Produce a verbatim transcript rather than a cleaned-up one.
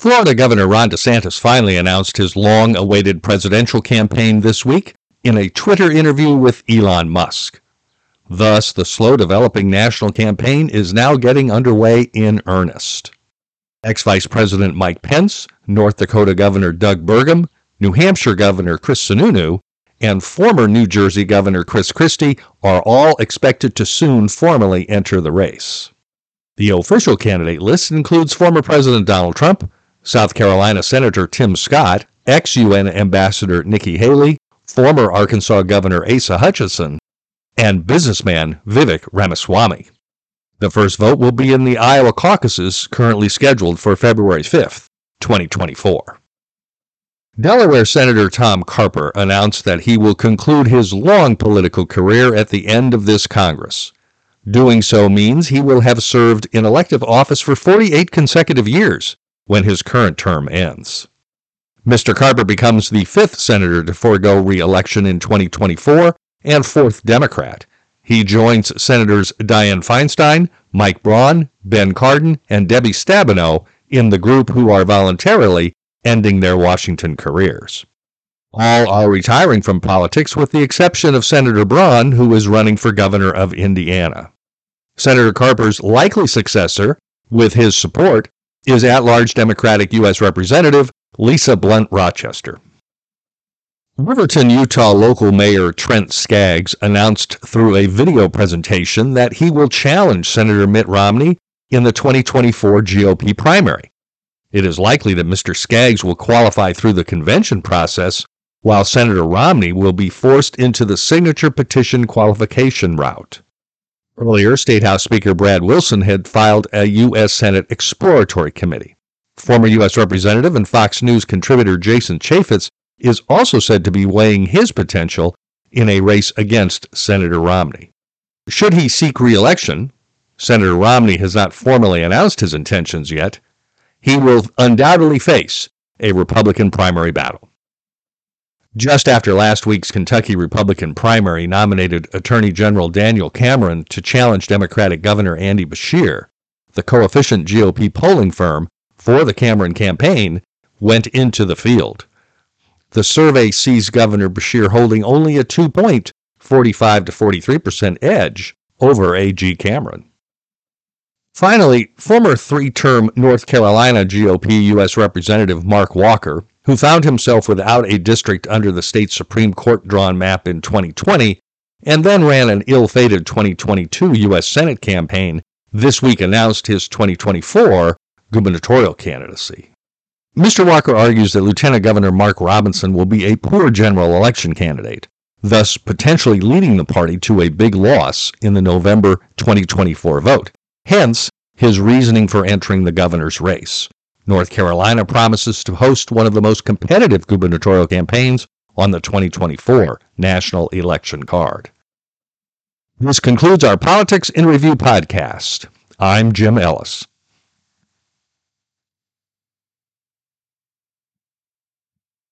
Florida Governor Ron DeSantis finally announced his long-awaited presidential campaign this week in a Twitter interview with Elon Musk. Thus, the slow-developing national campaign is now getting underway in earnest. Ex-Vice President Mike Pence, North Dakota Governor Doug Burgum, New Hampshire Governor Chris Sununu, and former New Jersey Governor Chris Christie are all expected to soon formally enter the race. The official candidate list includes former President Donald Trump, South Carolina Senator Tim Scott, ex-U N Ambassador Nikki Haley, former Arkansas Governor Asa Hutchinson, and businessman Vivek Ramaswamy. The first vote will be in the Iowa caucuses, currently scheduled for February fifth, twenty twenty-four. Delaware Senator Tom Carper announced that he will conclude his long political career at the end of this Congress. Doing so means he will have served in elective office for forty-eight consecutive years when his current term ends. Mister Carper becomes the fifth senator to forego re-election in twenty twenty-four and fourth Democrat. He joins Senators Dianne Feinstein, Mike Braun, Ben Cardin, and Debbie Stabenow in the group who are voluntarily ending their Washington careers. All are retiring from politics with the exception of Senator Braun, who is running for governor of Indiana. Senator Carper's likely successor, with his support, is at-large Democratic U S Representative Lisa Blunt Rochester. Riverton, Utah local mayor Trent Skaggs announced through a video presentation that he will challenge Senator Mitt Romney in the twenty twenty-four G O P primary. It is likely that Mister Skaggs will qualify through the convention process, while Senator Romney will be forced into the signature petition qualification route. Earlier, State House Speaker Brad Wilson had filed a U S Senate exploratory committee. Former U S Representative and Fox News contributor Jason Chaffetz is also said to be weighing his potential in a race against Senator Romney. Should he seek re-election, Senator Romney has not formally announced his intentions yet, he will undoubtedly face a Republican primary battle. Just after last week's Kentucky Republican primary nominated Attorney General Daniel Cameron to challenge Democratic Governor Andy Beshear, the Coefficient G O P polling firm for the Cameron campaign went into the field. The survey sees Governor Beshear holding only a two-point, forty-five to forty-three percent edge over A G Cameron. Finally, former three-term North Carolina G O P U S Representative Mark Walker, who found himself without a district under the state's Supreme Court-drawn map in twenty twenty, and then ran an ill-fated twenty twenty-two U S Senate campaign, this week announced his twenty twenty-four gubernatorial candidacy. Mister Walker argues that Lieutenant Governor Mark Robinson will be a poor general election candidate, thus potentially leading the party to a big loss in the November twenty twenty-four vote. Hence, his reasoning for entering the governor's race. North Carolina promises to host one of the most competitive gubernatorial campaigns on the twenty twenty-four national election card. This concludes our Politics in Review podcast. I'm Jim Ellis.